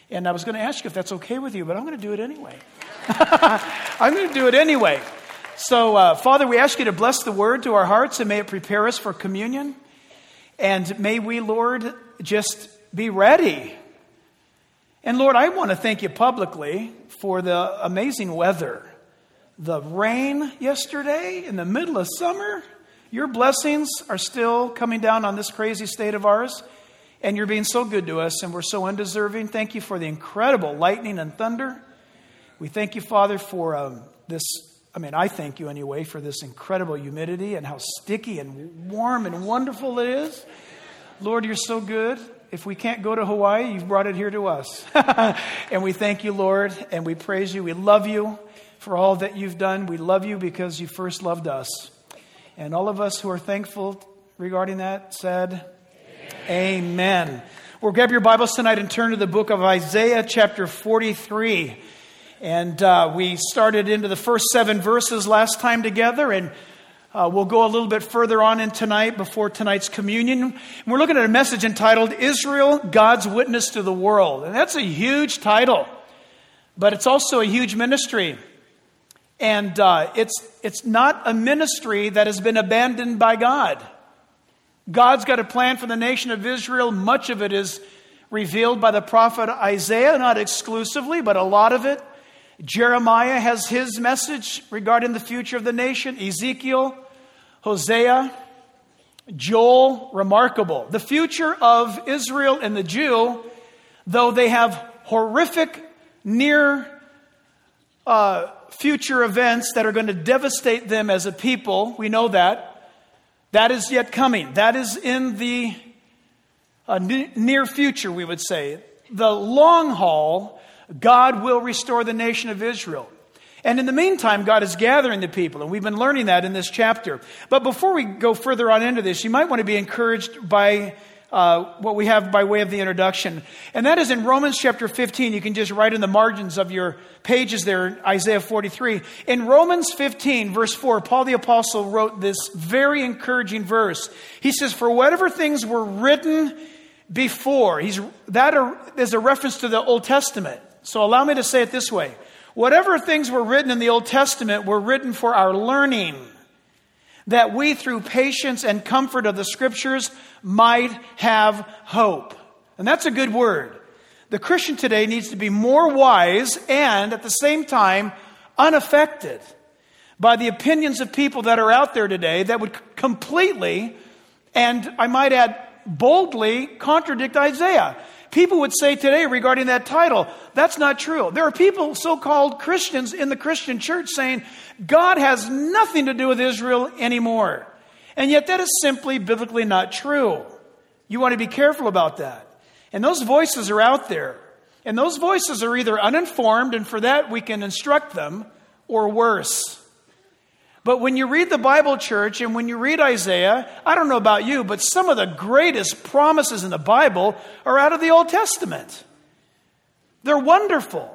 And I was going to ask you if that's okay with you, but I'm going to do it anyway. I'm going to do it anyway. So, Father, we ask you to bless the word to our hearts, and may it prepare us for communion. And may we, Lord, just be ready. And Lord, I want to thank you publicly for the amazing weather. The rain yesterday in the middle of summer. Your blessings are still coming down on this crazy state of ours. And you're being so good to us, and we're so undeserving. Thank you for the incredible lightning and thunder. We thank you, Father, for I thank you anyway for this incredible humidity and how sticky and warm and wonderful it is. Lord, you're so good. If we can't go to Hawaii, you've brought it here to us. And we thank you, Lord, and we praise you. We love you for all that you've done. We love you because you first loved us. And all of us who are thankful regarding that said, Amen. We'll grab your Bibles tonight and turn to the book of Isaiah chapter 43. And we started into the first 7 verses last time together, and we'll go a little bit further on in tonight before tonight's communion. And we're looking at a message entitled, Israel, God's Witness to the World. And that's a huge title, but it's also a huge ministry. And it's not a ministry that has been abandoned by God. God's got a plan for the nation of Israel. Much of it is revealed by the prophet Isaiah, not exclusively, but a lot of it. Jeremiah has his message regarding the future of the nation. Ezekiel, Hosea, Joel, remarkable. The future of Israel and the Jew, though they have horrific near future events that are going to devastate them as a people, we know that. That is yet coming. That is in the near future, we would say. The long haul, God will restore the nation of Israel. And in the meantime, God is gathering the people. And we've been learning that in this chapter. But before we go further on into this, you might want to be encouraged by what we have by way of the introduction. And that is in Romans chapter 15. You can just write in the margins of your pages there, Isaiah 43. In Romans 15, verse 4, Paul the Apostle wrote this very encouraging verse. He says, for whatever things were written before, that is a reference to the Old Testament. So allow me to say it this way. Whatever things were written in the Old Testament were written for our learning, that we through patience and comfort of the Scriptures might have hope. And that's a good word. The Christian today needs to be more wise and at the same time unaffected by the opinions of people that are out there today that would completely, and I might add boldly, contradict Isaiah. People would say today regarding that title, that's not true. There are people, so-called Christians in the Christian church saying, God has nothing to do with Israel anymore. And yet that is simply biblically not true. You want to be careful about that. And those voices are out there. And those voices are either uninformed, and for that we can instruct them, or worse. But when you read the Bible, church, and when you read Isaiah, I don't know about you, but some of the greatest promises in the Bible are out of the Old Testament. They're wonderful.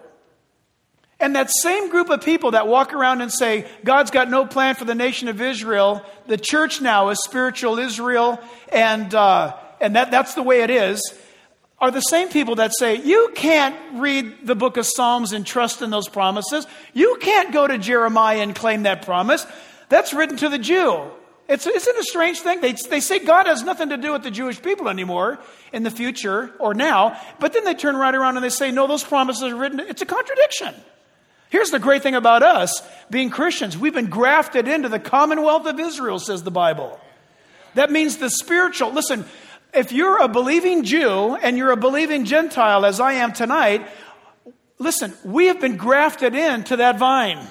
And that same group of people that walk around and say, God's got no plan for the nation of Israel, the church now is spiritual Israel, and that's the way it is, are the same people that say, you can't read the book of Psalms and trust in those promises. You can't go to Jeremiah and claim that promise. That's written to the Jew. Isn't it a strange thing? They say God has nothing to do with the Jewish people anymore in the future or now, but then they turn right around and they say, no, those promises are written. It's a contradiction. Here's the great thing about us being Christians. We've been grafted into the commonwealth of Israel, says the Bible. That means the spiritual. Listen, if you're a believing Jew and you're a believing Gentile, as I am tonight, listen, we have been grafted into that vine.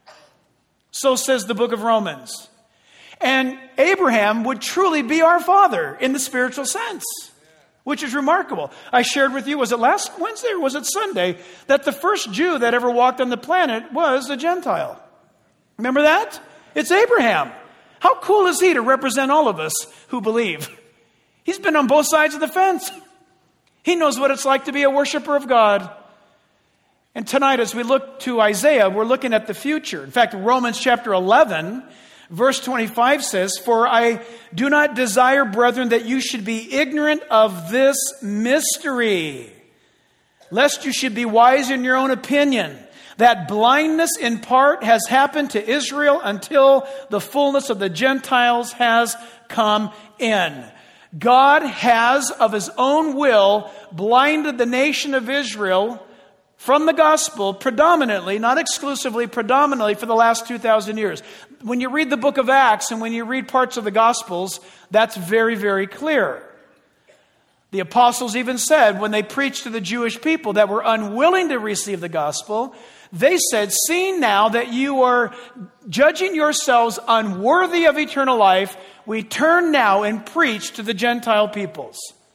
So says the book of Romans. And Abraham would truly be our father in the spiritual sense, which is remarkable. I shared with you, was it last Wednesday or was it Sunday, that the first Jew that ever walked on the planet was a Gentile. Remember that? It's Abraham. How cool is he to represent all of us who believe? He's been on both sides of the fence. He knows what it's like to be a worshiper of God. And tonight, as we look to Isaiah, we're looking at the future. In fact, Romans chapter 11, verse 25 says, for I do not desire, brethren, that you should be ignorant of this mystery, lest you should be wise in your own opinion. That blindness in part has happened to Israel until the fullness of the Gentiles has come in. God has, of his own will, blinded the nation of Israel from the gospel predominantly, not exclusively, predominantly for the last 2,000 years. When you read the book of Acts and when you read parts of the Gospels, that's very, very clear. The apostles even said when they preached to the Jewish people that were unwilling to receive the gospel, they said, seeing now that you are judging yourselves unworthy of eternal life, we turn now and preach to the Gentile peoples.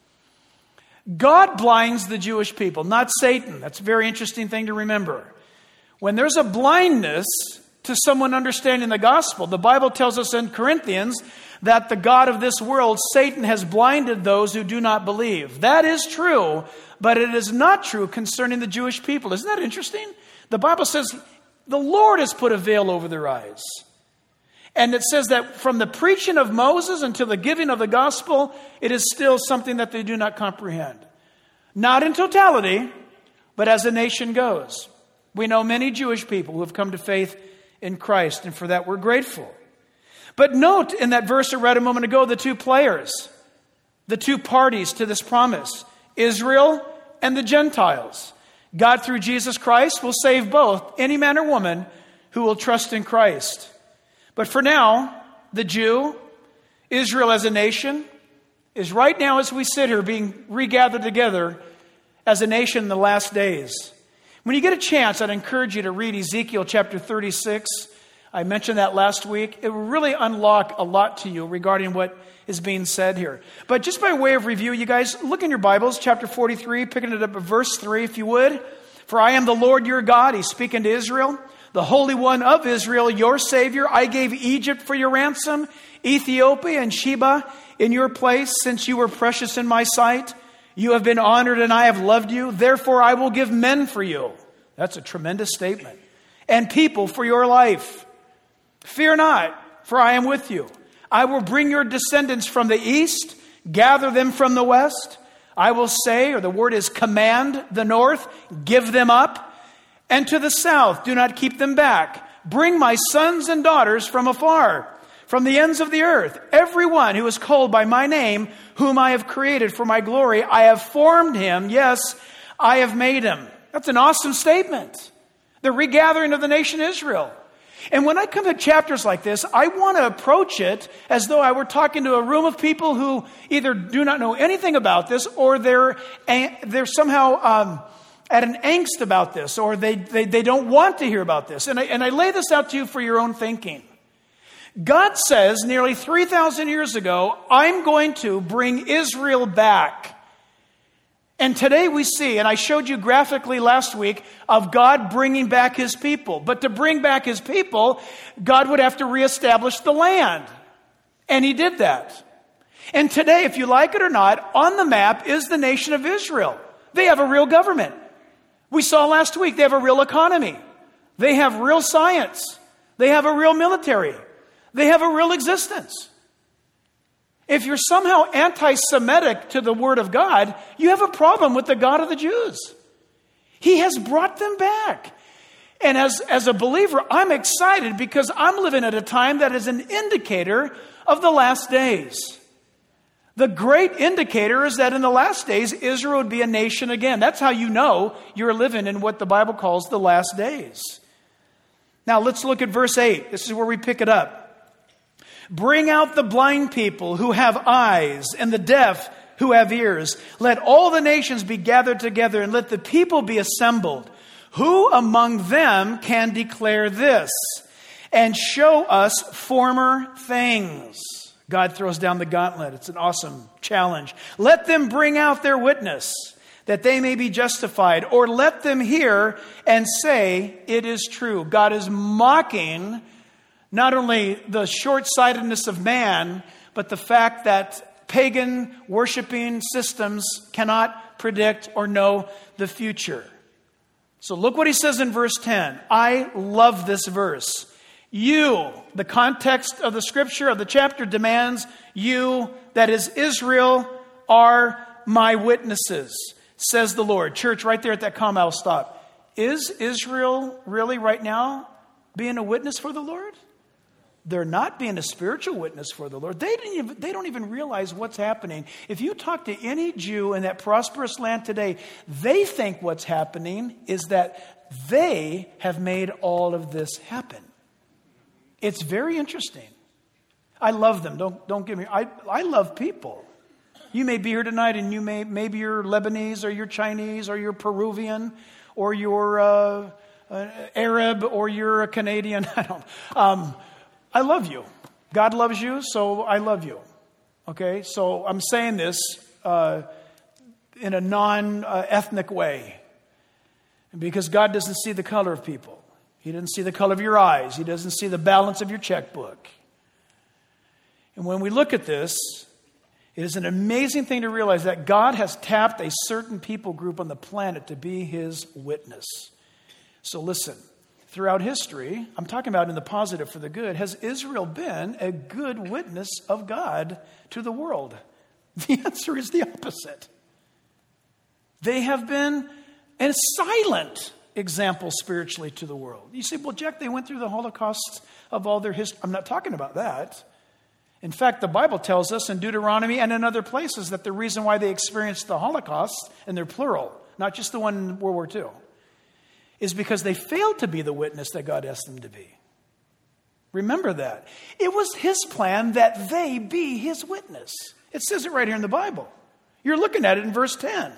God blinds the Jewish people, not Satan. That's a very interesting thing to remember. When there's a blindness to someone understanding the gospel, the Bible tells us in Corinthians that the God of this world, Satan, has blinded those who do not believe. That is true, but it is not true concerning the Jewish people. Isn't that interesting? The Bible says the Lord has put a veil over their eyes. And it says that from the preaching of Moses until the giving of the gospel, it is still something that they do not comprehend. Not in totality, but as the nation goes. We know many Jewish people who have come to faith in Christ, and for that we're grateful. But note in that verse I read a moment ago, the two players, the two parties to this promise, Israel and the Gentiles. God, through Jesus Christ, will save both, any man or woman who will trust in Christ. But for now, the Jew, Israel as a nation, is right now as we sit here being regathered together as a nation in the last days. When you get a chance, I'd encourage you to read Ezekiel chapter 36. I mentioned that last week. It will really unlock a lot to you regarding what is being said here. But just by way of review, you guys, look in your Bibles, chapter 43, picking it up at verse 3, if you would. For I am the Lord your God, he's speaking to Israel, the Holy One of Israel, your Savior. I gave Egypt for your ransom, Ethiopia and Sheba in your place, since you were precious in my sight. You have been honored and I have loved you. Therefore I will give men for you. That's a tremendous statement. And people for your life. Fear not, for I am with you. I will bring your descendants from the east, gather them from the west. I will say, or the word is command the north, give them up. And to the south, do not keep them back. Bring my sons and daughters from afar, from the ends of the earth. Everyone who is called by my name, whom I have created for my glory, I have formed him. Yes, I have made him. That's an awesome statement. The regathering of the nation Israel. And when I come to chapters like this, I want to approach it as though I were talking to a room of people who either do not know anything about this, or they're somehow at an angst about this, or they don't want to hear about this. And I lay this out to you for your own thinking. God says nearly 3,000 years ago, I'm going to bring Israel back. And today we see, and I showed you graphically last week, of God bringing back his people. But to bring back his people, God would have to reestablish the land. And he did that. And today, if you like it or not, on the map is the nation of Israel. They have a real government. We saw last week, they have a real economy. They have real science. They have a real military. They have a real existence. If you're somehow anti-Semitic to the Word of God, you have a problem with the God of the Jews. He has brought them back. And as a believer, I'm excited because I'm living at a time that is an indicator of the last days. The great indicator is that in the last days, Israel would be a nation again. That's how you know you're living in what the Bible calls the last days. Now let's look at verse 8. This is where we pick it up. Bring out the blind people who have eyes, and the deaf who have ears. Let all the nations be gathered together, and let the people be assembled. Who among them can declare this and show us former things? God throws down the gauntlet. It's an awesome challenge. Let them bring out their witness, that they may be justified. Or let them hear and say, it is true. God is mocking not only the short-sightedness of man, but the fact that pagan worshiping systems cannot predict or know the future. So look what he says in verse 10. I love this verse. You, the context of the scripture, of the chapter demands, you, that is Israel, are my witnesses. says the Lord. Church, right there at that comma, I'll stop. Is Israel really right now being a witness for the Lord? They're not being a spiritual witness for the Lord. They don't even realize what's happening. If you talk to any Jew in that prosperous land today, they think what's happening is that they have made all of this happen. It's very interesting. I love them. Don't get me. I love people. You may be here tonight, and maybe you're Lebanese, or you're Chinese, or you're Peruvian, or you're Arab, or you're a Canadian. I love you. God loves you, so I love you. Okay? So I'm saying this in a non-ethnic way. Because God doesn't see the color of people. He doesn't see the color of your eyes. He doesn't see the balance of your checkbook. And when we look at this, it is an amazing thing to realize that God has tapped a certain people group on the planet to be his witness. So listen. Throughout history, I'm talking about in the positive for the good, has Israel been a good witness of God to the world? The answer is the opposite. They have been a silent example spiritually to the world. You say, well, Jack, they went through the Holocaust of all their history. I'm not talking about that. In fact, the Bible tells us in Deuteronomy and in other places that the reason why they experienced the Holocaust, and they're plural, not just the one in World War II, is because they failed to be the witness that God asked them to be. Remember that. It was his plan that they be his witness. It says it right here in the Bible. You're looking at it in verse 10.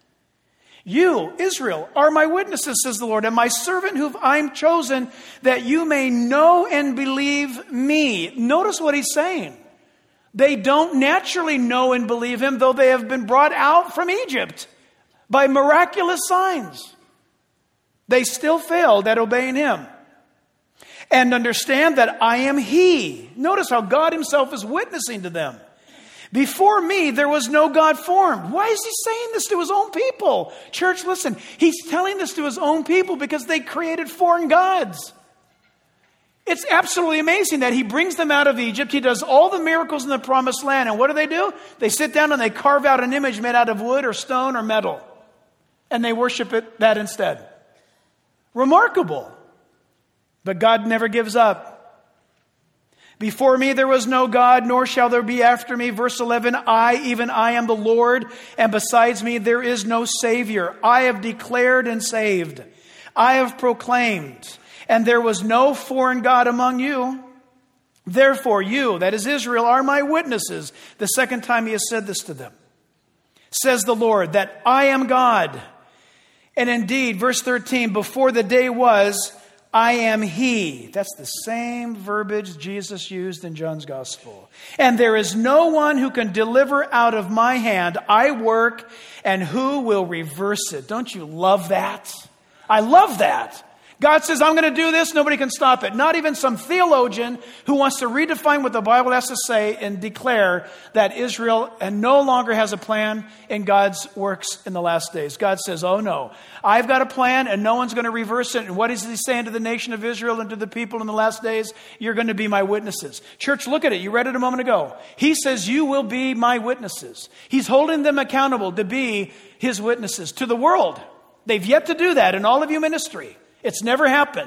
You, Israel, are my witnesses, says the Lord, and my servant whom I'm chosen, that you may know and believe me. Notice what he's saying. They don't naturally know and believe him, though they have been brought out from Egypt by miraculous signs. They still failed at obeying him. And understand that I am he. Notice how God himself is witnessing to them. Before me, there was no God formed. Why is he saying this to his own people? Church, listen. He's telling this to his own people because they created foreign gods. It's absolutely amazing that he brings them out of Egypt. He does all the miracles in the promised land. And what do? They sit down and they carve out an image made out of wood or stone or metal. And they worship that instead. Remarkable. But God never gives up. Before me there was no God, nor shall there be after me. Verse 11, even I am the Lord, and besides me there is no Savior. I have declared and saved. I have proclaimed, and there was no foreign God among you. Therefore you, that is Israel, are my witnesses. The second time he has said this to them. Says the Lord, that I am God. And indeed, verse 13, before the day was, I am he. That's the same verbiage Jesus used in John's gospel. And there is no one who can deliver out of my hand. I work, and who will reverse it? Don't you love that? I love that. God says, I'm going to do this. Nobody can stop it. Not even some theologian who wants to redefine what the Bible has to say and declare that Israel no longer has a plan in God's works in the last days. God says, oh no, I've got a plan and no one's going to reverse it. And what is he saying to the nation of Israel and to the people in the last days? You're going to be my witnesses. Church, look at it. You read it a moment ago. He says, you will be my witnesses. He's holding them accountable to be his witnesses to the world. They've yet to do that in all of your ministry. It's never happened.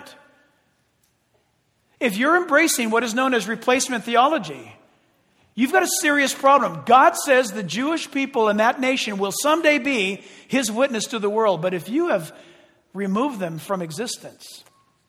If you're embracing what is known as replacement theology, you've got a serious problem. God says the Jewish people in that nation will someday be his witness to the world. But if you have removed them from existence,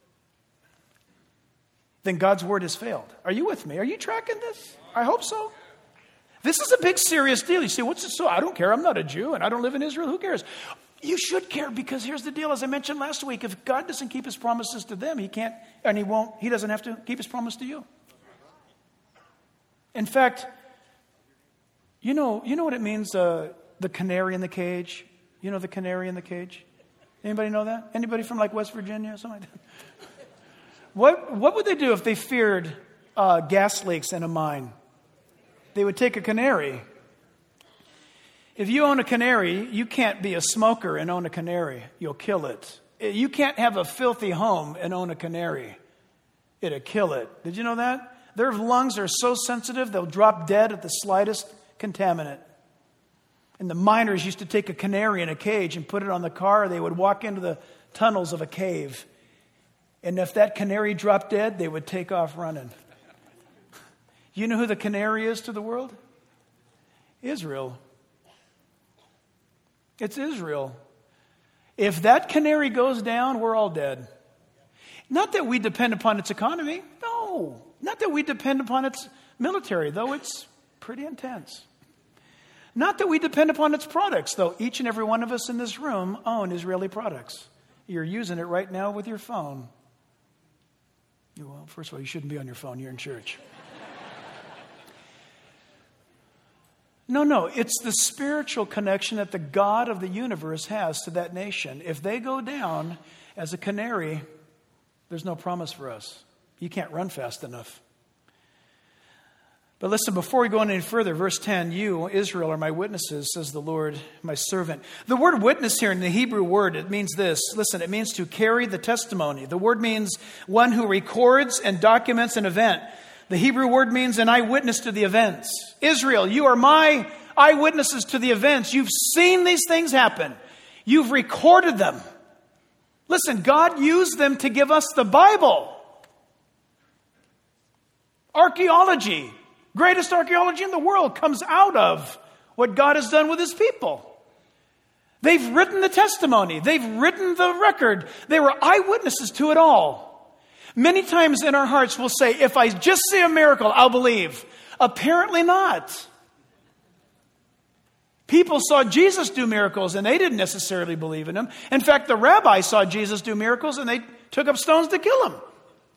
then God's word has failed. Are you with me? Are you tracking this? I hope so. This is a big, serious deal. You say, what's this? So I don't care. I'm not a Jew and I don't live in Israel. Who cares? You should care, because here's the deal. As I mentioned last week, if God doesn't keep his promises to them, he can't, and he doesn't have to keep his promise to you. In fact, you know what it means, the canary in the cage? You know the canary in the cage? Anybody know that? Anybody from like West Virginia or something like that? What would they do if they feared gas leaks in a mine? They would take a canary. If you own a canary, you can't be a smoker and own a canary. You'll kill it. You can't have a filthy home and own a canary. It'll kill it. Did you know that? Their lungs are so sensitive, they'll drop dead at the slightest contaminant. And the miners used to take a canary in a cage and put it on the car. They would walk into the tunnels of a cave. And if that canary dropped dead, they would take off running. You know who the canary is to the world? Israel. It's Israel. If that canary goes down, we're all dead. Not that we depend upon its economy. No. Not that we depend upon its military, though it's pretty intense. Not that we depend upon its products, though each and every one of us in this room own Israeli products. You're using it right now with your phone. Well, first of all, you shouldn't be on your phone. You're in church. No, it's the spiritual connection that the God of the universe has to that nation. If they go down as a canary, there's no promise for us. You can't run fast enough. But listen, before we go any further, verse 10, you, Israel, are my witnesses, says the Lord, my servant. The word witness here in the Hebrew word, it means this. Listen, it means to carry the testimony. The word means one who records and documents an event. The Hebrew word means an eyewitness to the events. Israel, you are my eyewitnesses to the events. You've seen these things happen. You've recorded them. Listen, God used them to give us the Bible. Archaeology, greatest archaeology in the world, comes out of what God has done with his people. They've written the testimony. They've written the record. They were eyewitnesses to it all. Many times in our hearts we'll say, if I just see a miracle, I'll believe. Apparently not. People saw Jesus do miracles and they didn't necessarily believe in him. In fact, the rabbis saw Jesus do miracles and they took up stones to kill him.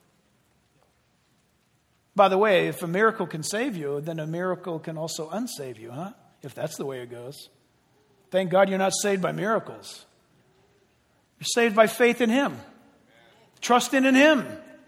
By the way, if a miracle can save you, then a miracle can also unsave you, huh? If that's the way it goes. Thank God you're not saved by miracles. You're saved by faith in him. Trusting in him.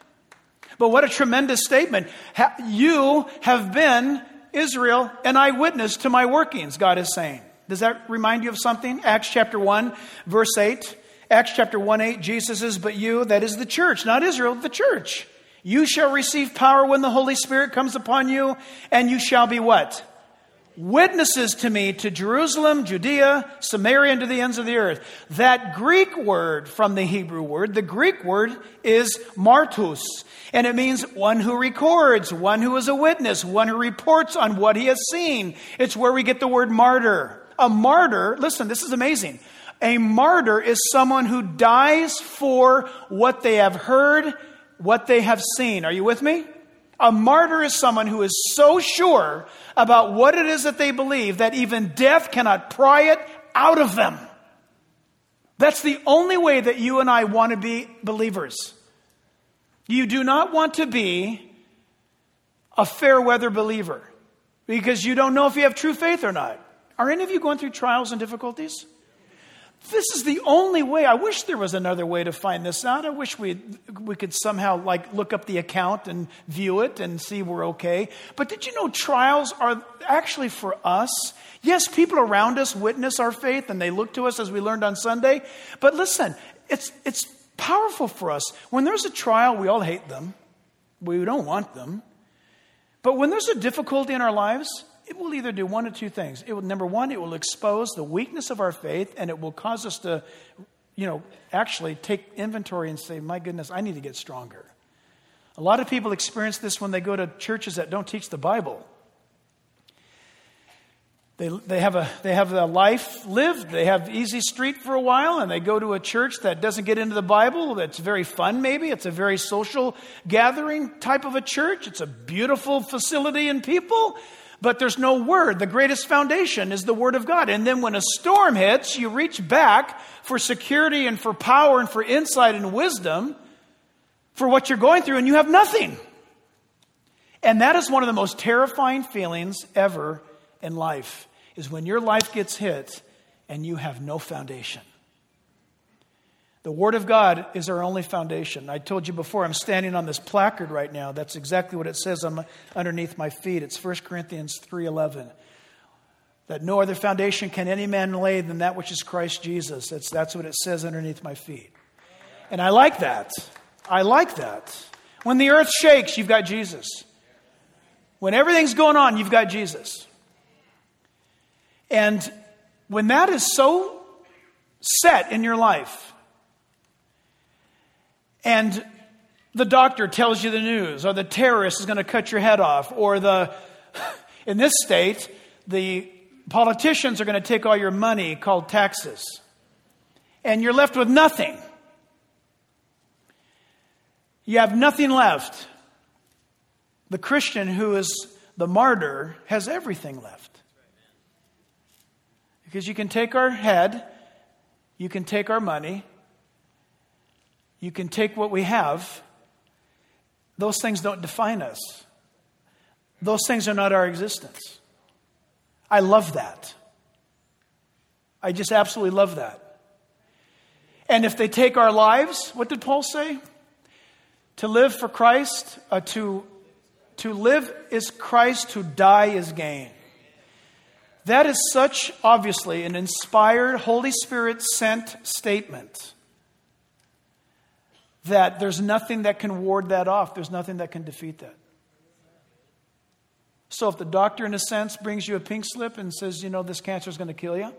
But what a tremendous statement. You have been, Israel, an eyewitness to my workings, God is saying. Does that remind you of something? Acts chapter 1, verse 8. Acts chapter 1, 8, Jesus says, but you, that is the church, not Israel, the church. You shall receive power when the Holy Spirit comes upon you, and you shall be what? Witnesses to me to Jerusalem, Judea, Samaria, and to the ends of the earth. That Greek word from the Hebrew word, the Greek word is martus. And it means one who records, one who is a witness, one who reports on what he has seen. It's where we get the word martyr. A martyr, listen, this is amazing. A martyr is someone who dies for what they have heard, what they have seen. Are you with me? A martyr is someone who is so sure about what it is that they believe that even death cannot pry it out of them. That's the only way that you and I want to be believers. You do not want to be a fair weather believer because you don't know if you have true faith or not. Are any of you going through trials and difficulties? This is the only way. I wish there was another way to find this out. I wish we could somehow look up the account and view it and see we're okay. But did you know trials are actually for us? Yes, people around us witness our faith and they look to us as we learned on Sunday. But listen, it's powerful for us. When there's a trial, we all hate them. We don't want them. But when there's a difficulty in our lives, it will either do one of two things. Number one, it will expose the weakness of our faith, and it will cause us to, actually take inventory and say, my goodness, I need to get stronger. A lot of people experience this when they go to churches that don't teach the Bible. They have a life lived. They have easy street for a while, and they go to a church that doesn't get into the Bible. That's very fun, maybe. It's a very social gathering type of a church. It's a beautiful facility and people. But there's no word. The greatest foundation is the word of God. And then when a storm hits, you reach back for security and for power and for insight and wisdom for what you're going through, and you have nothing. And that is one of the most terrifying feelings ever in life, is when your life gets hit and you have no foundation. The Word of God is our only foundation. I told you before, I'm standing on this placard right now. That's exactly what it says underneath my feet. It's 1 Corinthians 3:11. That no other foundation can any man lay than that which is Christ Jesus. That's what it says underneath my feet. And I like that. I like that. When the earth shakes, you've got Jesus. When everything's going on, you've got Jesus. And When that is so set in your life, and the doctor tells you the news, or the terrorist is going to cut your head off, or in this state, the politicians are going to take all your money called taxes, and you're left with nothing. You have nothing left. The Christian who is the martyr has everything left. Because you can take our head, you can take our money, you can take what we have. Those things don't define us. Those things are not our existence. I love that. I just absolutely love that. And if they take our lives, what did Paul say? To live for Christ, to live is Christ, to die is gain. That is such, obviously, an inspired, Holy Spirit-sent statement that there's nothing that can ward that off. There's nothing that can defeat that. So if the doctor, in a sense, brings you a pink slip and says, this cancer is going to kill you,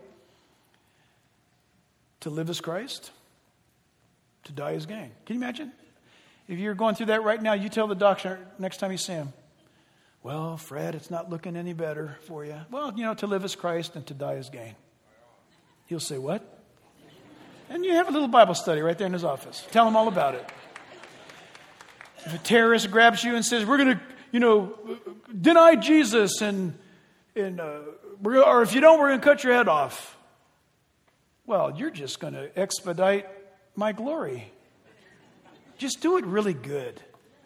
to live is Christ, to die is gain. Can you imagine? If you're going through that right now, you tell the doctor next time you see him, well, Fred, it's not looking any better for you. Well, to live is Christ and to die is gain. He'll say, what? And you have a little Bible study right there in his office. Tell him all about it. If a terrorist grabs you and says, we're going to, deny Jesus or if you don't, we're going to cut your head off. Well, you're just going to expedite my glory. Just do it really good.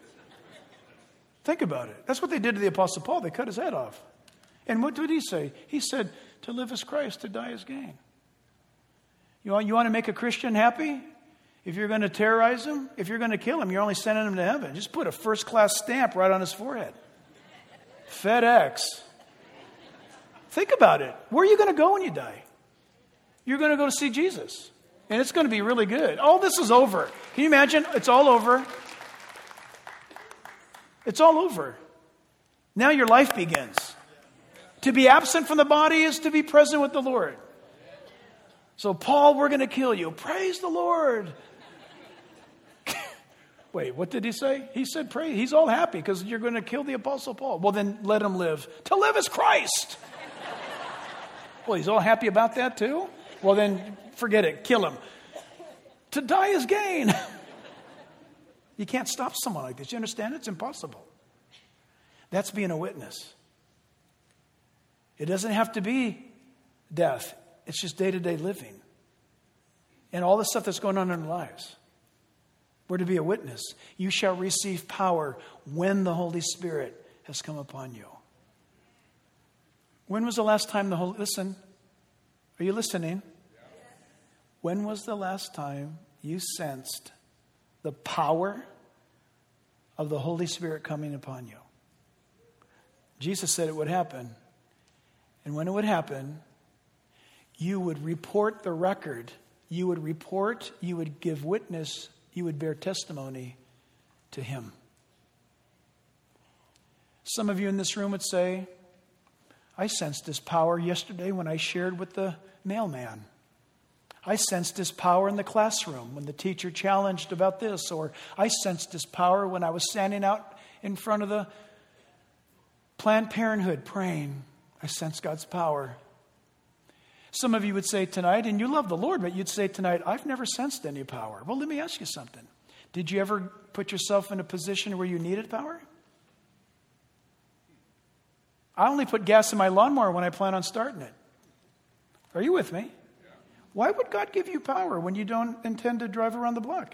Think about it. That's what they did to the Apostle Paul. They cut his head off. And what did he say? He said, to live is Christ, to die is gain. You want to make a Christian happy? If you're going to terrorize him, if you're going to kill him, you're only sending him to heaven. Just put a first-class stamp right on his forehead. FedEx. Think about it. Where are you going to go when you die? You're going to go to see Jesus. And it's going to be really good. All this is over. Can you imagine? It's all over. It's all over. Now your life begins. To be absent from the body is to be present with the Lord. So, Paul, we're going to kill you. Praise the Lord. Wait, what did he say? He said, pray. He's all happy because you're going to kill the Apostle Paul. Well, then let him live. To live is Christ. Well, he's all happy about that too? Well, then forget it. Kill him. To die is gain. You can't stop someone like this. You understand? It's impossible. That's being a witness. It doesn't have to be death. It's just day-to-day living. And all the stuff that's going on in our lives. We're to be a witness. You shall receive power when the Holy Spirit has come upon you. When was the last time listen, are you listening? When was the last time you sensed the power of the Holy Spirit coming upon you? Jesus said it would happen. And when it would happen, you would report the record. You would report, you would give witness, you would bear testimony to him. Some of you in this room would say, I sensed his power yesterday when I shared with the mailman. I sensed his power in the classroom when the teacher challenged about this. Or I sensed his power when I was standing out in front of the Planned Parenthood praying. I sensed God's power. Some of you would say tonight, and you love the Lord, but you'd say tonight, I've never sensed any power. Well, let me ask you something. Did you ever put yourself in a position where you needed power? I only put gas in my lawnmower when I plan on starting it. Are you with me? Why would God give you power when you don't intend to drive around the block?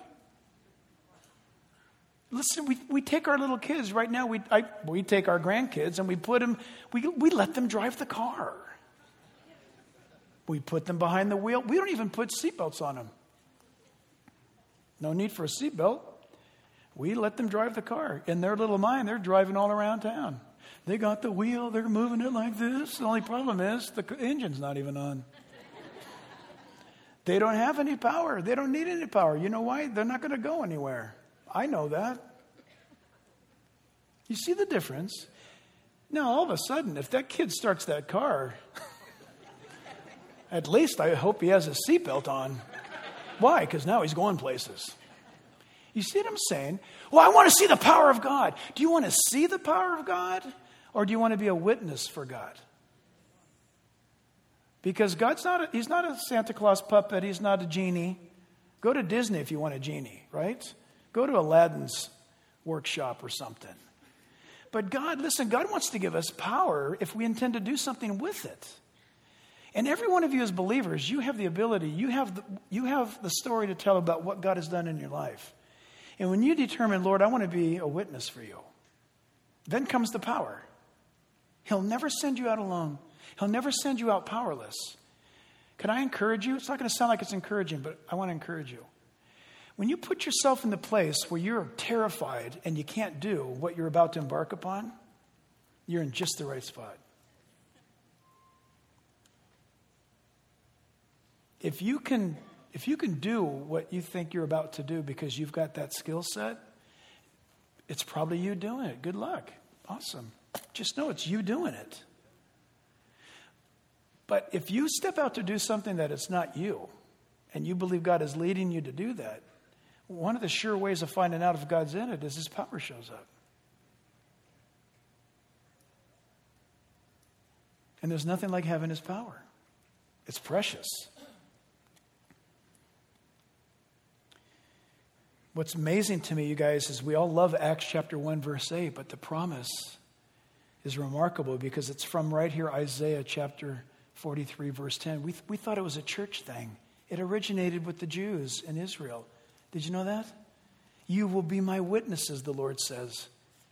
Listen, we take our little kids right now. We take our grandkids and we put them. We let them drive the car. We put them behind the wheel. We don't even put seatbelts on them. No need for a seatbelt. We let them drive the car. In their little mind, they're driving all around town. They got the wheel. They're moving it like this. The only problem is the engine's not even on. They don't have any power. They don't need any power. You know why? They're not going to go anywhere. I know that. You see the difference? Now, all of a sudden, if that kid starts that car, At least I hope he has his seatbelt on. Why? Because now he's going places. You see what I'm saying? Well, I want to see the power of God. Do you want to see the power of God? Or do you want to be a witness for God? Because he's not a Santa Claus puppet. He's not a genie. Go to Disney if you want a genie, right? Go to Aladdin's workshop or something. But God wants to give us power if we intend to do something with it. And every one of you as believers, you have the ability, you have the story to tell about what God has done in your life. And when you determine, Lord, I want to be a witness for you, then comes the power. He'll never send you out alone. He'll never send you out powerless. Can I encourage you? It's not going to sound like it's encouraging, but I want to encourage you. When you put yourself in the place where you're terrified and you can't do what you're about to embark upon, you're in just the right spot. If you can do what you think you're about to do because you've got that skill set, it's probably you doing it. Good luck. Awesome. Just know it's you doing it. But if you step out to do something that it's not you, and you believe God is leading you to do that, one of the sure ways of finding out if God's in it is His power shows up. And there's nothing like having His power. It's precious. What's amazing to me, you guys, is we all love Acts chapter 1, verse 8, but the promise is remarkable because it's from right here, Isaiah chapter 43, verse 10. We thought it was a church thing. It originated with the Jews in Israel. Did you know that? You will be my witnesses, the Lord says.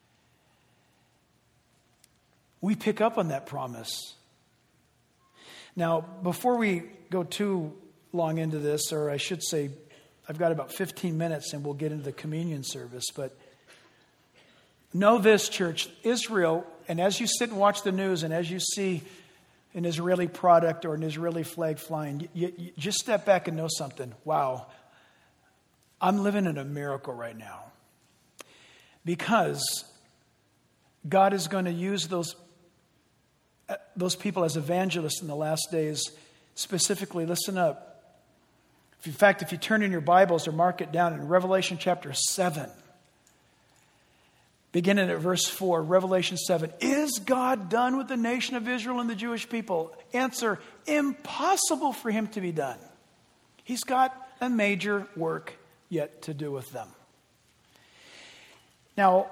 We pick up on that promise. Now, before we go too long into this, or I should say, I've got about 15 minutes and we'll get into the communion service, but know this, church, Israel, and as you sit and watch the news and as you see an Israeli product or an Israeli flag flying, you just step back and know something. Wow, I'm living in a miracle right now. Because God is going to use those people as evangelists in the last days. Specifically, listen up. In fact, if you turn in your Bibles or mark it down in Revelation chapter 7, beginning at verse 4, Revelation 7, is God done with the nation of Israel and the Jewish people? Answer, impossible for Him to be done. He's got a major work yet to do with them. Now,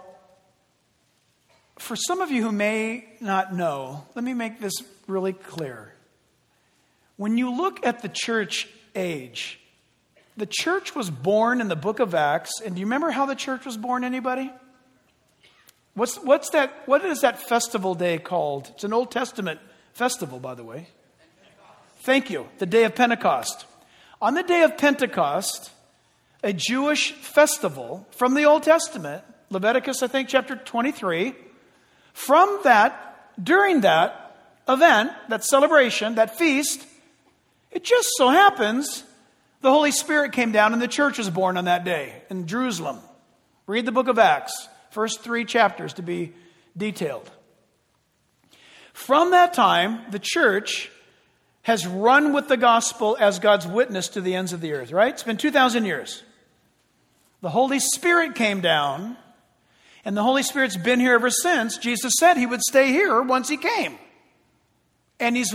for some of you who may not know, let me make this really clear. When you look at the church age, the church was born in the book of Acts. And do you remember how the church was born, anybody? What is that festival day called? It's an Old Testament festival, by the way. Thank you. The day of Pentecost. On the day of Pentecost, a Jewish festival from the Old Testament, Leviticus, I think, chapter 23. From that, during that event, that celebration, that feast, it just so happens the Holy Spirit came down and the church was born on that day in Jerusalem. Read the book of Acts, first 3 chapters to be detailed. From that time, the church has run with the gospel as God's witness to the ends of the earth, right? It's been 2,000 years. The Holy Spirit came down, and the Holy Spirit's been here ever since. Jesus said He would stay here once He came. And He's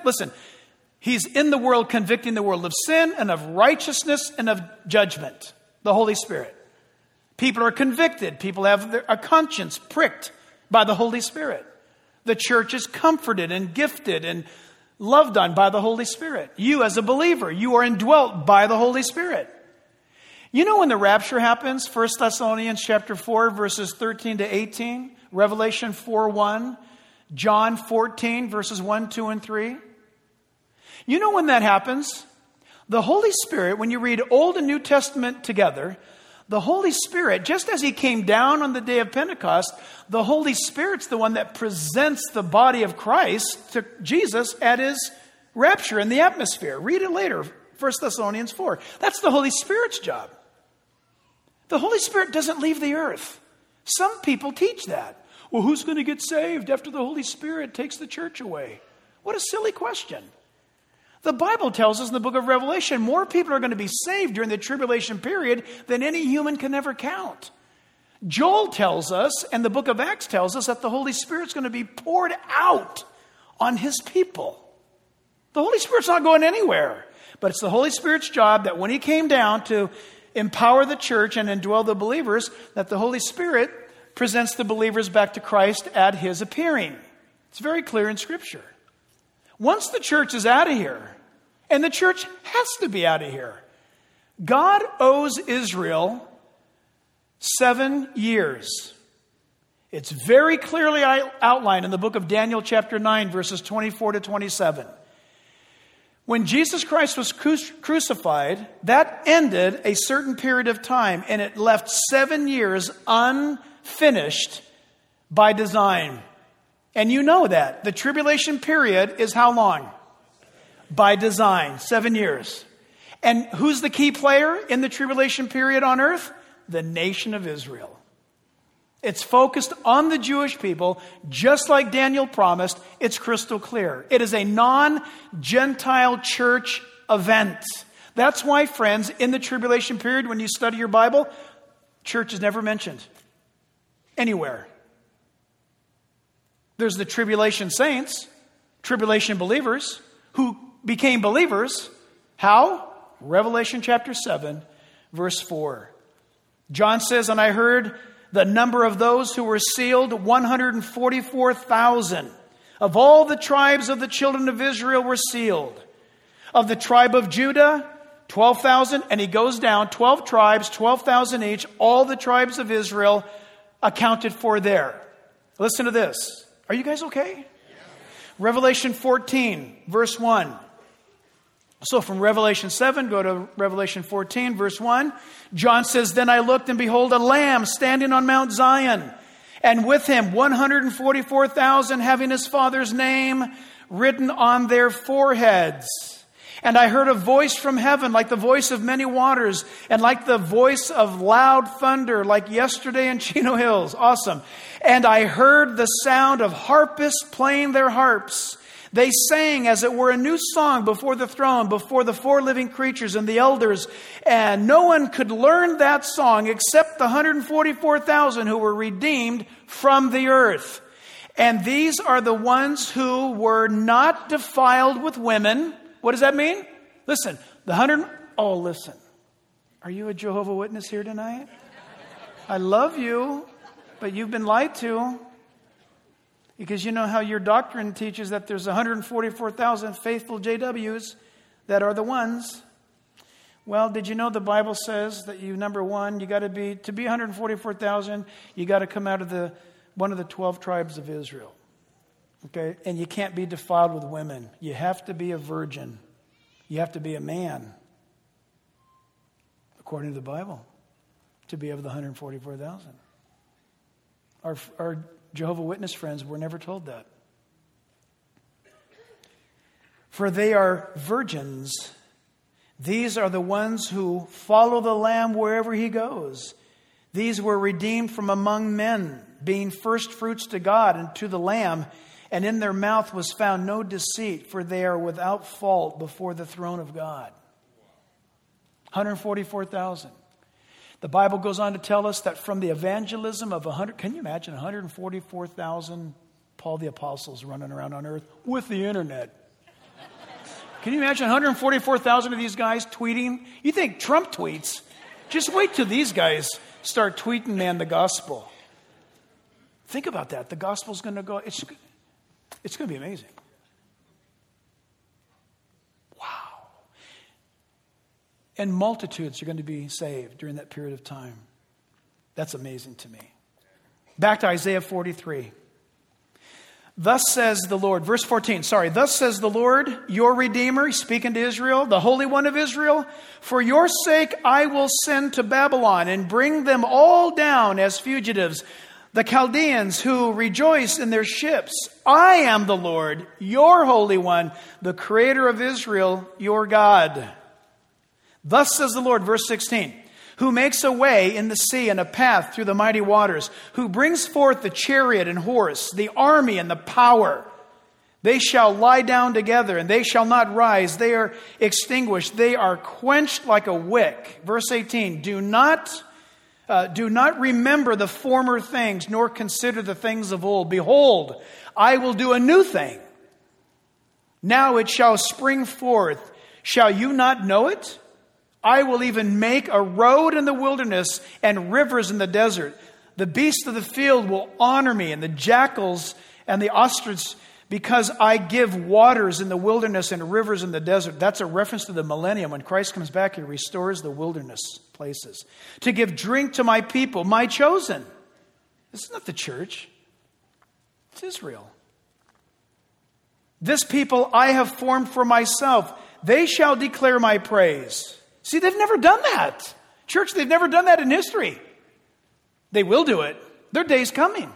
He's in the world, convicting the world of sin and of righteousness and of judgment. The Holy Spirit. People are convicted. People have a conscience pricked by the Holy Spirit. The church is comforted and gifted and loved on by the Holy Spirit. You as a believer, you are indwelt by the Holy Spirit. You know when the rapture happens? 1 Thessalonians chapter 4, verses 13 to 18. Revelation 4:1. John 14, verses 1, 2, and 3. You know when that happens? The Holy Spirit, when you read Old and New Testament together, the Holy Spirit, just as He came down on the day of Pentecost, the Holy Spirit's the one that presents the body of Christ to Jesus at His rapture in the atmosphere. Read it later, 1 Thessalonians 4. That's the Holy Spirit's job. The Holy Spirit doesn't leave the earth. Some people teach that. Well, who's going to get saved after the Holy Spirit takes the church away? What a silly question. The Bible tells us in the book of Revelation, more people are going to be saved during the tribulation period than any human can ever count. Joel tells us, and the book of Acts tells us, that the Holy Spirit's going to be poured out on his people. The Holy Spirit's not going anywhere. But it's the Holy Spirit's job that when he came down to empower the church and indwell the believers, that the Holy Spirit presents the believers back to Christ at his appearing. It's very clear in Scripture. Once the church is out of here, and the church has to be out of here, God owes Israel 7 years. It's very clearly outlined in the book of Daniel chapter 9, verses 24 to 27. When Jesus Christ was crucified, that ended a certain period of time, and it left 7 years unfinished by design. And you know that. The tribulation period is how long? By design, 7 years. And who's the key player in the tribulation period on earth? The nation of Israel. It's focused on the Jewish people, just like Daniel promised. It's crystal clear. It is a non-Gentile church event. That's why, friends, in the tribulation period, when you study your Bible, church is never mentioned anywhere. There's the tribulation saints, tribulation believers, who became believers. How? Revelation chapter 7, verse 4. John says, and I heard the number of those who were sealed, 144,000. Of all the tribes of the children of Israel were sealed. Of the tribe of Judah, 12,000. And he goes down, 12 tribes, 12,000 each. All the tribes of Israel accounted for there. Listen to this. Are you guys okay? Yeah. Revelation 14, verse 1. So from Revelation 7, go to Revelation 14, verse 1. John says, then I looked, and behold, a lamb standing on Mount Zion, and with him 144,000 having his Father's name written on their foreheads. And I heard a voice from heaven like the voice of many waters, and like the voice of loud thunder, like yesterday in Chino Hills. Awesome. And I heard the sound of harpists playing their harps. They sang as it were a new song before the throne, before the four living creatures and the elders. And no one could learn that song except the 144,000 who were redeemed from the earth. And these are the ones who were not defiled with women. What does that mean? Listen, listen. Are you a Jehovah's Witness here tonight? I love you, but you've been lied to. Because you know how your doctrine teaches that there's 144,000 faithful JWs that are the ones. Well, did you know the Bible says that number one, to be 144,000, you got to come out of one of the 12 tribes of Israel. Okay? And you can't be defiled with women. You have to be a virgin. You have to be a man, according to the Bible, to be of the 144,000. Our Jehovah's Witness friends were never told that. For they are virgins. These are the ones who follow the Lamb wherever he goes. These were redeemed from among men, being first fruits to God and to the Lamb. And in their mouth was found no deceit, for they are without fault before the throne of God. 144,000. The Bible goes on to tell us that from the evangelism of 100, can you imagine 144,000 Paul the Apostles running around on earth with the internet? Can you imagine 144,000 of these guys tweeting? You think Trump tweets? Just wait till these guys start tweeting, man, the gospel. Think about that. The gospel's going to go, it's going to be amazing. And multitudes are going to be saved during that period of time. That's amazing to me. Back to Isaiah 43. Thus says the Lord, verse 14, thus says the Lord, your Redeemer, he's speaking to Israel, the Holy One of Israel, for your sake I will send to Babylon and bring them all down as fugitives, the Chaldeans who rejoice in their ships. I am the Lord, your Holy One, the Creator of Israel, your God. Thus says the Lord, verse 16, who makes a way in the sea and a path through the mighty waters, who brings forth the chariot and horse, the army and the power. They shall lie down together, and they shall not rise. They are extinguished. They are quenched like a wick. Verse 18, do not remember the former things, nor consider the things of old. Behold, I will do a new thing. Now it shall spring forth. Shall you not know it? I will even make a road in the wilderness and rivers in the desert. The beasts of the field will honor me, and the jackals and the ostriches, because I give waters in the wilderness and rivers in the desert. That's a reference to the millennium. When Christ comes back, he restores the wilderness places. To give drink to my people, my chosen. This is not the church. It's Israel. This people I have formed for myself. They shall declare my praise. See, they've never done that. Church, they've never done that in history. They will do it. Their day's coming.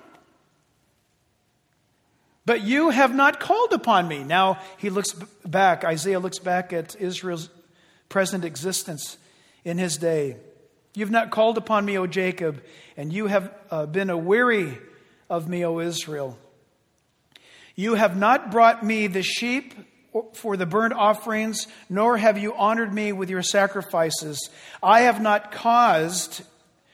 But you have not called upon me. Now he looks back. Isaiah looks back at Israel's present existence in his day. You've not called upon me, O Jacob, and you have been aweary of me, O Israel. You have not brought me the sheep for the burnt offerings, nor have you honored me with your sacrifices. I have not caused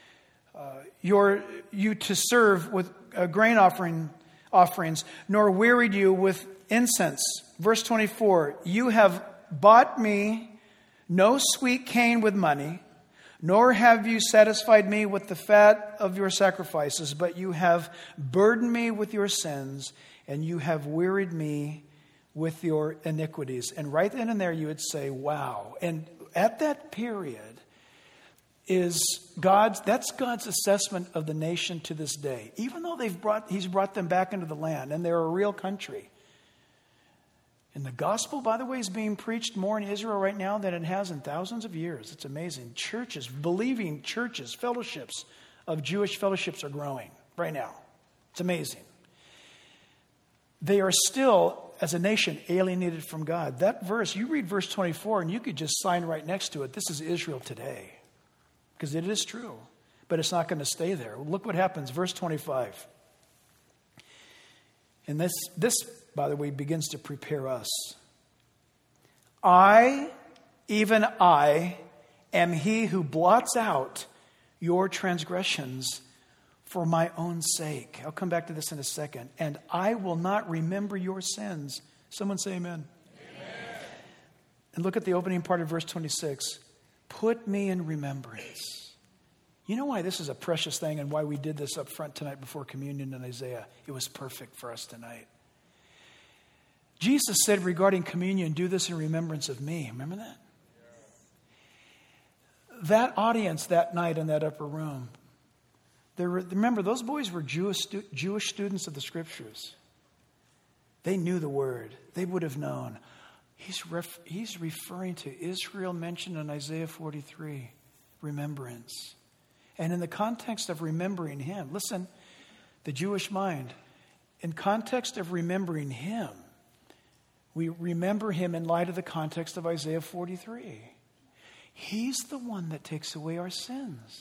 you to serve with grain offerings, nor wearied you with incense. Verse 24, you have bought me no sweet cane with money, nor have you satisfied me with the fat of your sacrifices, but you have burdened me with your sins, and you have wearied me with your iniquities. And right then and there you would say, wow. And at that period that's God's assessment of the nation to this day. Even though he's brought them back into the land and they're a real country. And the gospel, by the way, is being preached more in Israel right now than it has in thousands of years. It's amazing. Churches, believing churches, fellowships of Jewish fellowships are growing right now. It's amazing. They are still, as a nation, alienated from God. That verse, you read verse 24 and you could just sign right next to it. This is Israel today. Because it is true. But it's not going to stay there. Look what happens. Verse 25. And this, by the way, begins to prepare us. Even I, am he who blots out your transgressions for my own sake. I'll come back to this in a second. And I will not remember your sins. Someone say amen. Amen. And look at the opening part of verse 26. Put me in remembrance. You know why this is a precious thing and why we did this up front tonight before communion in Isaiah? It was perfect for us tonight. Jesus said regarding communion, do this in remembrance of me. Remember that? That audience that night in that upper room, remember, those boys were Jewish students of the Scriptures. They knew the Word. They would have known. He's referring to Israel mentioned in Isaiah 43, remembrance. And in the context of remembering him, listen, the Jewish mind, in context of remembering him, we remember him in light of the context of Isaiah 43. He's the one that takes away our sins.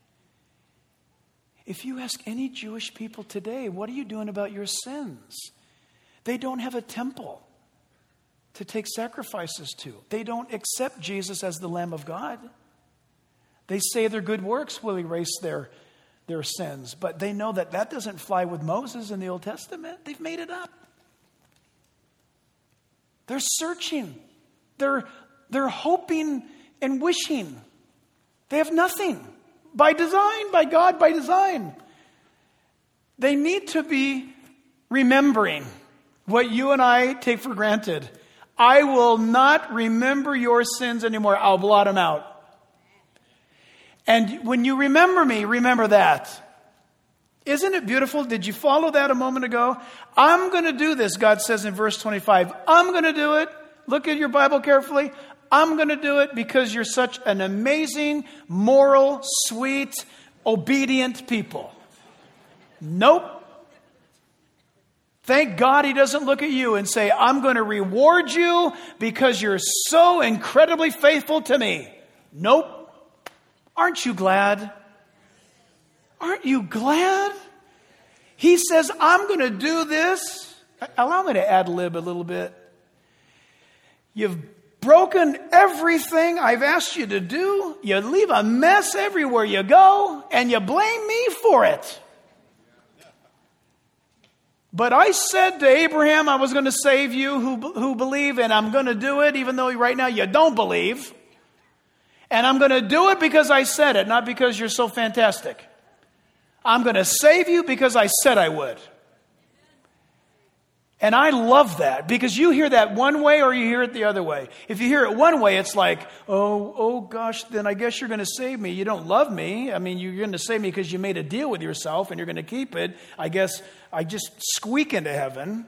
If you ask any Jewish people today, what are you doing about your sins? They don't have a temple to take sacrifices to. They don't accept Jesus as the Lamb of God. They say their good works will erase their sins, but they know that doesn't fly with Moses in the Old Testament. They've made it up. They're searching. They're hoping and wishing. They have nothing. By design, by God, by design. They need to be remembering what you and I take for granted. I will not remember your sins anymore. I'll blot them out. And when you remember me, remember that. Isn't it beautiful? Did you follow that a moment ago? I'm going to do this, God says in verse 25. I'm going to do it. Look at your Bible carefully. I'm going to do it because you're such an amazing, moral, sweet, obedient people. Nope. Thank God he doesn't look at you and say, I'm going to reward you because you're so incredibly faithful to me. Nope. Aren't you glad? Aren't you glad? He says, I'm going to do this Allow me to ad-lib a little bit. You've broken everything I've asked you to do. You leave a mess everywhere you go, and you blame me for it. But I said to Abraham I was going to save you who believe, and I'm going to do it even though right now you don't believe. And I'm going to do it because I said it, not because you're so fantastic. I'm going to save you because I said I would. And I love that because you hear that one way or you hear it the other way. If you hear it one way, it's like, oh gosh, then I guess you're going to save me. You don't love me. I mean, you're going to save me because you made a deal with yourself and you're going to keep it. I guess I just squeak into heaven.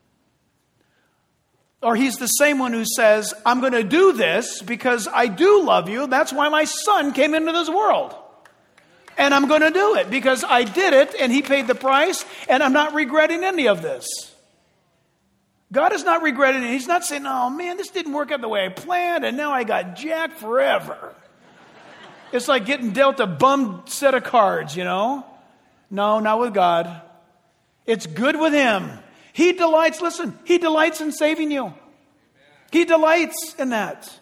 Or he's the same one who says, I'm going to do this because I do love you. That's why my son came into this world. And I'm going to do it because I did it and he paid the price and I'm not regretting any of this. God is not regretting it. He's not saying, oh man, this didn't work out the way I planned and now I got jacked forever. It's like getting dealt a bum set of cards, you know? No, not with God. It's good with him. He delights in saving you. He delights in that.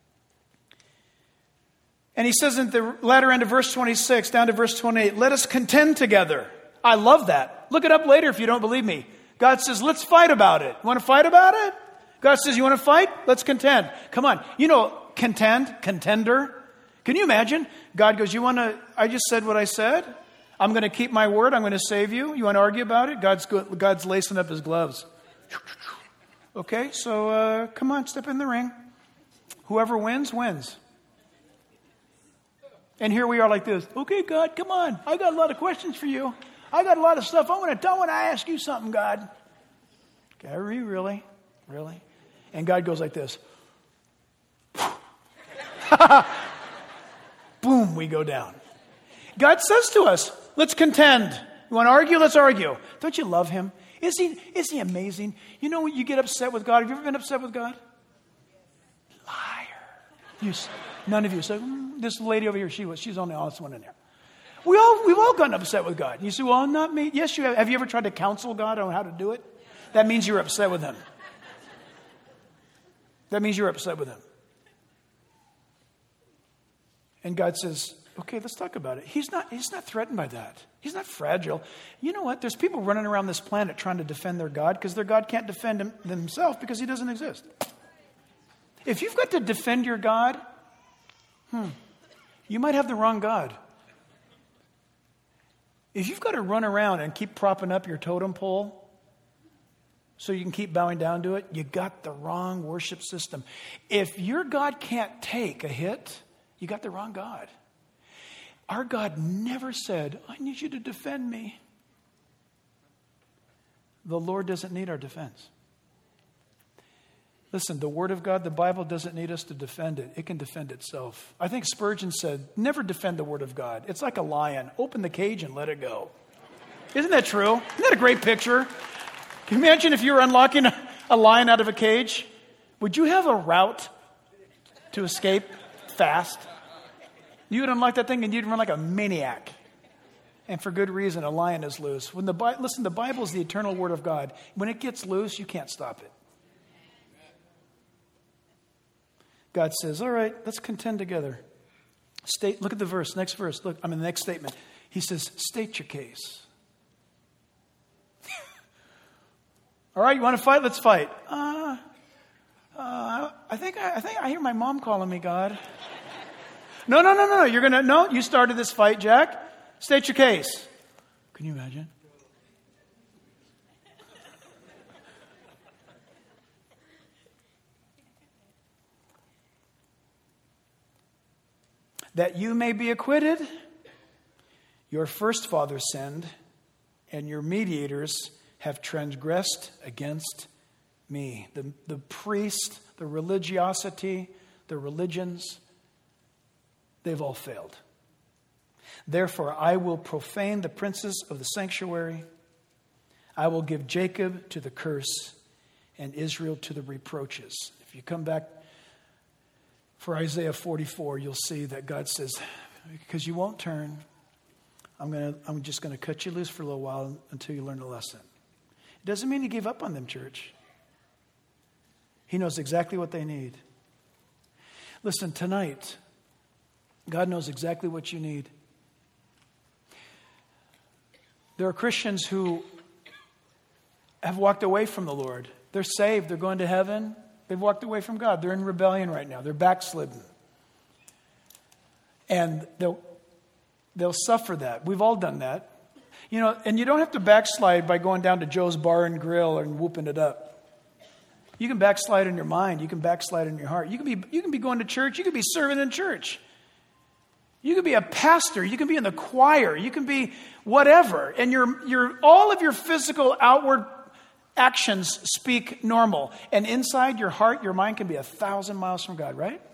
And he says in the latter end of verse 26 down to verse 28, let us contend together. I love that. Look it up later if you don't believe me. God says, let's fight about it. You want to fight about it? God says, you want to fight? Let's contend. Come on. You know, contender. Can you imagine? God goes, I just said what I said. I'm going to keep my word. I'm going to save you. You want to argue about it? God's lacing up his gloves. Okay, so come on, step in the ring. Whoever wins, wins. And here we are like this. Okay, God, come on. I got a lot of questions for you. I got a lot of stuff. I want to ask you something, God. Gary, really? Really? And God goes like this. Boom, we go down. God says to us, let's contend. You want to argue? Let's argue. Don't you love him? Is he amazing? You know when you get upset with God? Have you ever been upset with God? Liar. None of you. So this lady over here, she's the only honest one in there. We've all gotten upset with God. You say, well, not me. Yes, you have. Have you ever tried to counsel God on how to do it? That means you're upset with him. That means you're upset with him. And God says, okay, let's talk about it. He's not threatened by that. He's not fragile. You know what? There's people running around this planet trying to defend their God because their God can't defend himself because he doesn't exist. If you've got to defend your God, you might have the wrong God. If you've got to run around and keep propping up your totem pole so you can keep bowing down to it, you got the wrong worship system. If your God can't take a hit, you got the wrong God. Our God never said, I need you to defend me. The Lord doesn't need our defense. Listen, the Word of God, the Bible, doesn't need us to defend it. It can defend itself. I think Spurgeon said, never defend the Word of God. It's like a lion. Open the cage and let it go. Isn't that true? Isn't that a great picture? Can you imagine if you were unlocking a lion out of a cage? Would you have a route to escape fast? You would unlock that thing and you'd run like a maniac. And for good reason, a lion is loose. Listen, the Bible is the eternal Word of God. When it gets loose, you can't stop it. God says, all right, let's contend together. Look at the verse, next verse. The next statement. He says, state your case. All right, you want to fight? Let's fight. I think I hear my mom calling me, God. No. You started this fight, Jack. State your case. Can you imagine? That you may be acquitted, your first father sinned, and your mediators have transgressed against me. The priest, the religiosity, the religions, they've all failed. Therefore, I will profane the princes of the sanctuary. I will give Jacob to the curse and Israel to the reproaches. If you come back for Isaiah 44, you'll see that God says, because you won't turn, I'm just going to cut you loose for a little while until you learn the lesson. It doesn't mean he gave up on them, church. He knows exactly what they need. Listen, tonight, God knows exactly what you need. There are Christians who have walked away from the Lord. They're saved. They're going to heaven. They've walked away from God. They're in rebellion right now. They're backslidden. And they'll suffer that. We've all done that. You know, and you don't have to backslide by going down to Joe's Bar and Grill and whooping it up. You can backslide in your mind. You can backslide in your heart. You can be going to church. You can be serving in church. You can be a pastor. You can be in the choir. You can be whatever. And your all of your physical outward actions speak normal. And inside your heart, your mind can be 1,000 miles from God, right?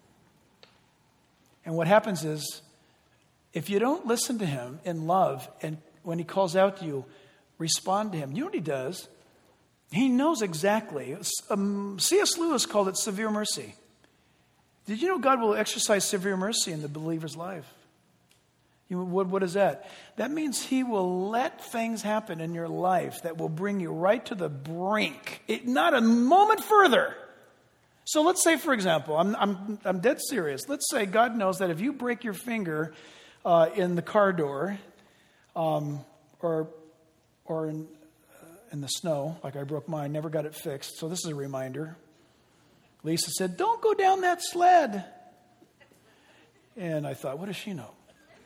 And what happens is, if you don't listen to him in love, and when he calls out to you, respond to him. You know what he does? He knows exactly. C.S. Lewis called it severe mercy. Did you know God will exercise severe mercy in the believer's life? What is that? That means he will let things happen in your life that will bring you right to the brink. Not a moment further. So let's say, for example, I'm dead serious. Let's say God knows that if you break your finger in the car door, or in the snow, like I broke mine, never got it fixed. So this is a reminder. Lisa said, "Don't go down that sled." And I thought, what does she know?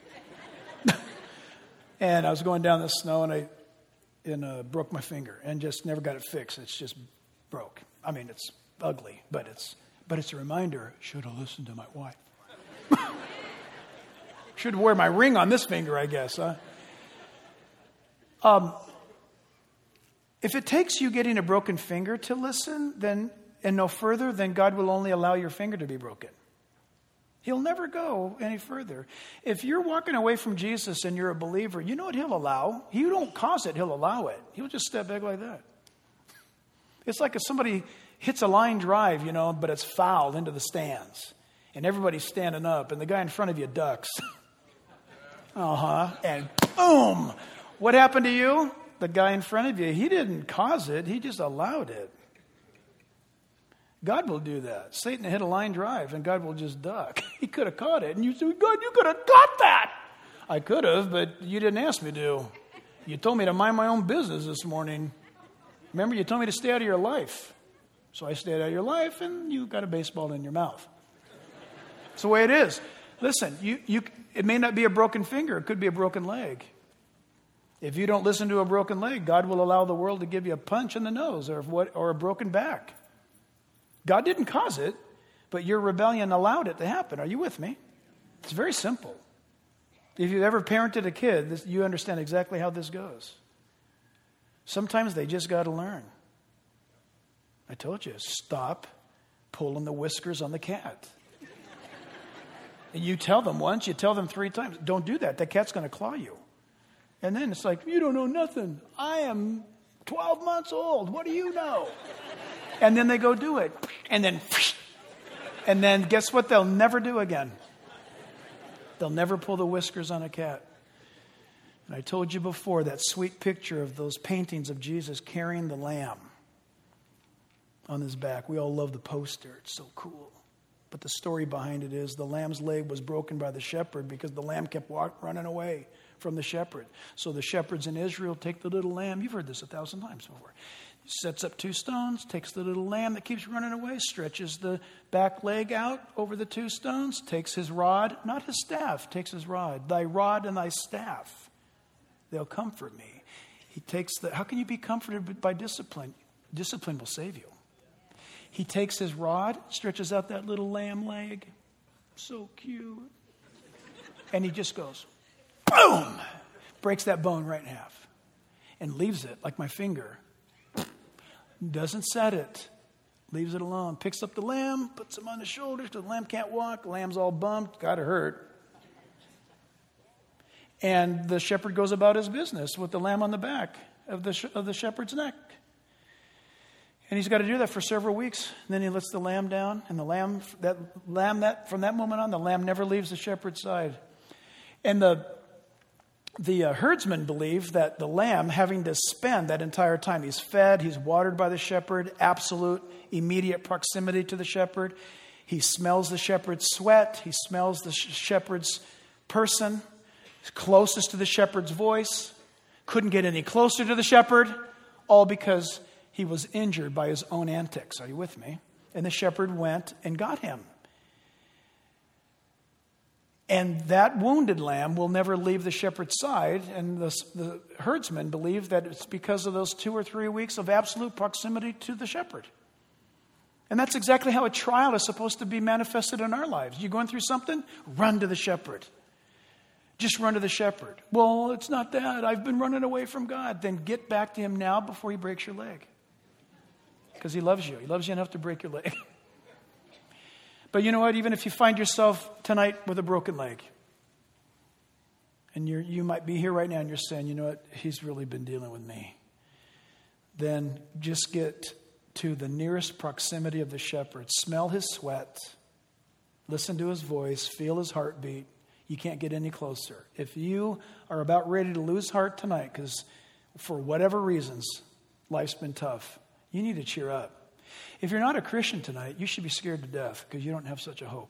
And I was going down the snow, and I broke my finger and just never got it fixed. It's just broke. I mean, it's ugly, but it's a reminder. Should have listened to my wife. Should wear my ring on this finger, I guess, huh? If it takes you getting a broken finger to listen, and no further, then God will only allow your finger to be broken. He'll never go any further. If you're walking away from Jesus and you're a believer, you know what he'll allow? You don't cause it, he'll allow it. He'll just step back like that. It's like if somebody hits a line drive, but it's fouled into the stands. And everybody's standing up, and the guy in front of you ducks. And boom! What happened to you? The guy in front of you, he didn't cause it, he just allowed it. God will do that. Satan hit a line drive, and God will just duck. He could have caught it. And you said, "God, you could have caught that." I could have, but you didn't ask me to. You told me to mind my own business this morning. Remember, you told me to stay out of your life. So I stayed out of your life, and you got a baseball in your mouth. It's the way it is. Listen, it may not be a broken finger. It could be a broken leg. If you don't listen to a broken leg, God will allow the world to give you a punch in the nose or a broken back. God didn't cause it, but your rebellion allowed it to happen. Are you with me? It's very simple. If you've ever parented a kid, you understand exactly how this goes. Sometimes they just got to learn. I told you, stop pulling the whiskers on the cat. And you tell them once, you tell them 3 times, don't do that. The cat's going to claw you. And then it's like, you don't know nothing. I am 12 months old. What do you know? And then they go do it. And then guess what they'll never do again? They'll never pull the whiskers on a cat. And I told you before, that sweet picture of those paintings of Jesus carrying the lamb on his back. We all love the poster. It's so cool. But the story behind it is the lamb's leg was broken by the shepherd because the lamb kept running away from the shepherd. So the shepherds in Israel take the little lamb. You've heard this 1,000 times before. He sets up 2 stones, takes the little lamb that keeps running away, stretches the back leg out over the 2 stones, takes his rod, not his staff, takes his rod. Thy rod and thy staff, they'll comfort me. He takes how can you be comforted by discipline? Discipline will save you. He takes his rod, stretches out that little lamb leg. So cute. And he just goes, boom! Breaks that bone right in half. And leaves it, like my finger. Doesn't set it. Leaves it alone. Picks up the lamb, puts him on the shoulders because the lamb can't walk. The lamb's all bummed. Got to hurt. And the shepherd goes about his business with the lamb on the back of the shepherd's neck. And he's got to do that for several weeks. And then he lets the lamb down. And from that moment on, the lamb never leaves the shepherd's side. And the the herdsmen believe that the lamb, having to spend that entire time, he's fed, he's watered by the shepherd, absolute immediate proximity to the shepherd. He smells the shepherd's sweat. He smells the shepherd's person. He's closest to the shepherd's voice. Couldn't get any closer to the shepherd, all because he was injured by his own antics. Are you with me? And the shepherd went and got him. And that wounded lamb will never leave the shepherd's side. And the herdsmen believe that it's because of those 2 or 3 weeks of absolute proximity to the shepherd. And that's exactly how a trial is supposed to be manifested in our lives. You're going through something, run to the shepherd. Just run to the shepherd. Well, it's not that. I've been running away from God. Then get back to him now before he breaks your leg. Because he loves you. He loves you enough to break your leg. But you know what? Even if you find yourself tonight with a broken leg, and you might be here right now and you're saying, you know what? He's really been dealing with me. Then just get to the nearest proximity of the shepherd. Smell his sweat. Listen to his voice. Feel his heartbeat. You can't get any closer. If you are about ready to lose heart tonight because for whatever reasons life's been tough, you need to cheer up. If you're not a Christian tonight, you should be scared to death because you don't have such a hope.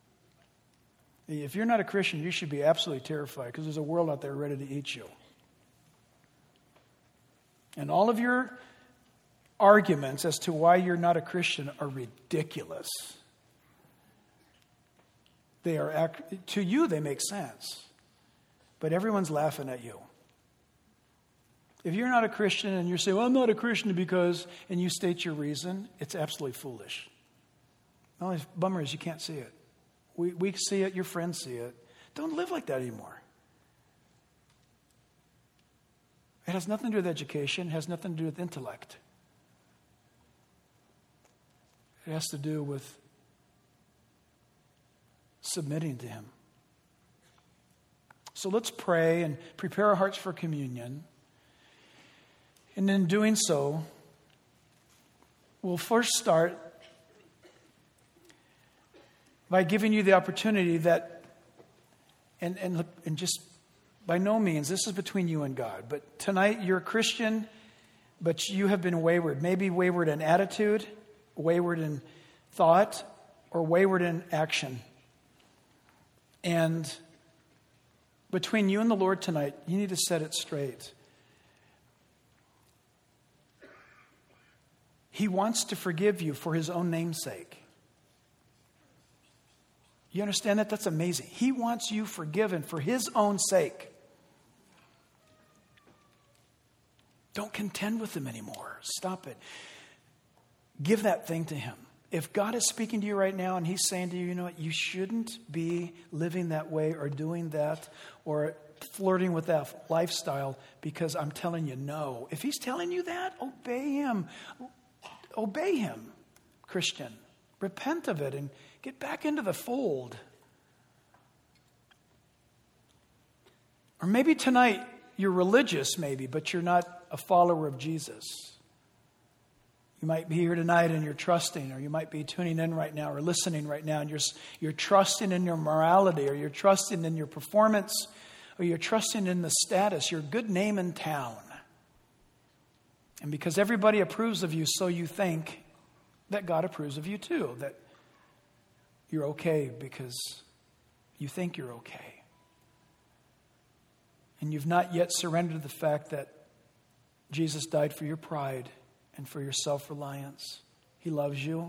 If you're not a Christian, you should be absolutely terrified because there's a world out there ready to eat you. And all of your arguments as to why you're not a Christian are ridiculous. They are, to you, they make sense. But everyone's laughing at you. If you're not a Christian and you're saying, well, I'm not a Christian because, and you state your reason, it's absolutely foolish. The only bummer is you can't see it. We see it, your friends see it. Don't live like that anymore. It has nothing to do with education. It has nothing to do with intellect. It has to do with submitting to him. So let's pray and prepare our hearts for communion. And in doing so, we'll first start by giving you the opportunity that, and just by no means, this is between you and God. But tonight you're a Christian, but you have been wayward. Maybe wayward in attitude, wayward in thought, or wayward in action. And between you and the Lord tonight, you need to set it straight. He wants to forgive you for his own name's sake. You understand that? That's amazing. He wants you forgiven for his own sake. Don't contend with him anymore. Stop it. Give that thing to him. If God is speaking to you right now and he's saying to you, you know what, you shouldn't be living that way or doing that or flirting with that lifestyle because I'm telling you no. If he's telling you that, obey him. Obey him, Christian. Repent of it and get back into the fold. Or maybe tonight you're religious maybe, but you're not a follower of Jesus. You might be here tonight and you're trusting, or you might be tuning in right now or listening right now and you're trusting in your morality, or you're trusting in your performance, or you're trusting in the status, your good name in town. And because everybody approves of you, so you think that God approves of you too, that you're okay because you think you're okay. And you've not yet surrendered to the fact that Jesus died for your pride and for your self-reliance. He loves you,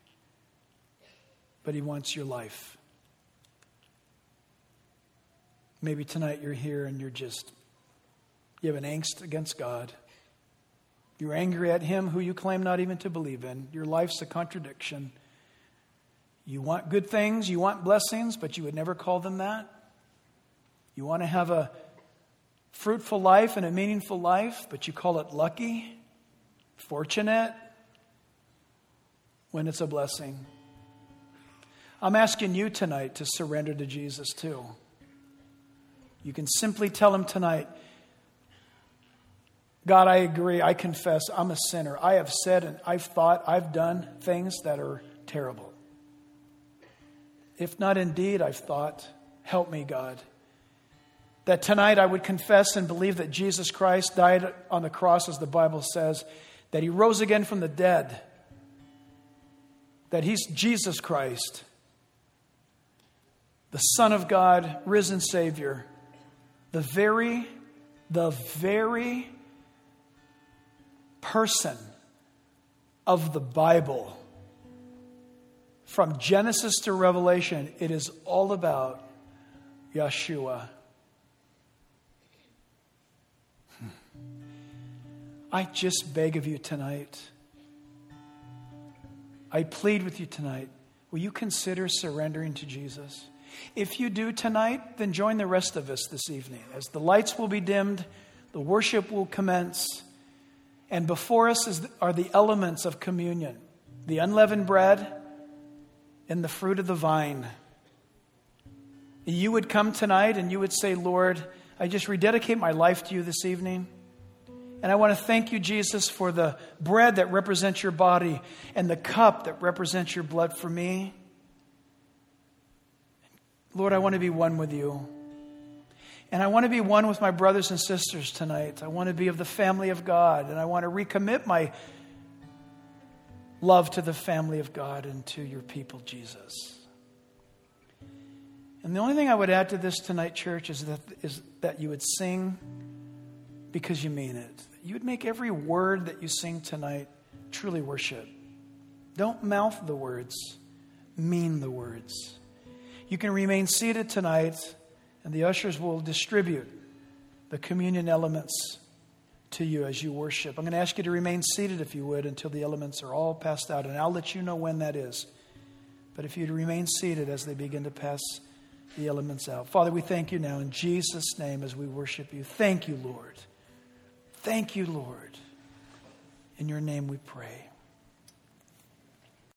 but he wants your life. Maybe tonight you're here and you have an angst against God. You're angry at him who you claim not even to believe in. Your life's a contradiction. You want good things, you want blessings, but you would never call them that. You want to have a fruitful life and a meaningful life, but you call it lucky, fortunate, when it's a blessing. I'm asking you tonight to surrender to Jesus too. You can simply tell him tonight, God, I agree, I confess, I'm a sinner. I have said and I've thought, I've done things that are terrible. If not indeed, I've thought, help me, God. That tonight I would confess and believe that Jesus Christ died on the cross, as the Bible says, that he rose again from the dead, that he's Jesus Christ, the Son of God, risen Savior, the very person of the Bible. From Genesis to Revelation, it is all about Yeshua. I just beg of you tonight, I plead with you tonight, will you consider surrendering to Jesus? If you do tonight, then join the rest of us this evening. As the lights will be dimmed, the worship will commence, and before us are the elements of communion, the unleavened bread and the fruit of the vine. You would come tonight and you would say, Lord, I just rededicate my life to you this evening. And I want to thank you, Jesus, for the bread that represents your body and the cup that represents your blood for me. Lord, I want to be one with you. And I want to be one with my brothers and sisters tonight. I want to be of the family of God. And I want to recommit my love to the family of God and to your people, Jesus. And the only thing I would add to this tonight, church, is that you would sing because you mean it. You would make every word that you sing tonight truly worship. Don't mouth the words, mean the words. You can remain seated tonight, and the ushers will distribute the communion elements to you as you worship. I'm going to ask you to remain seated, if you would, until the elements are all passed out, and I'll let you know when that is. But if you'd remain seated as they begin to pass the elements out. Father, we thank you now in Jesus' name as we worship you. Thank you, Lord. Thank you, Lord. In your name we pray.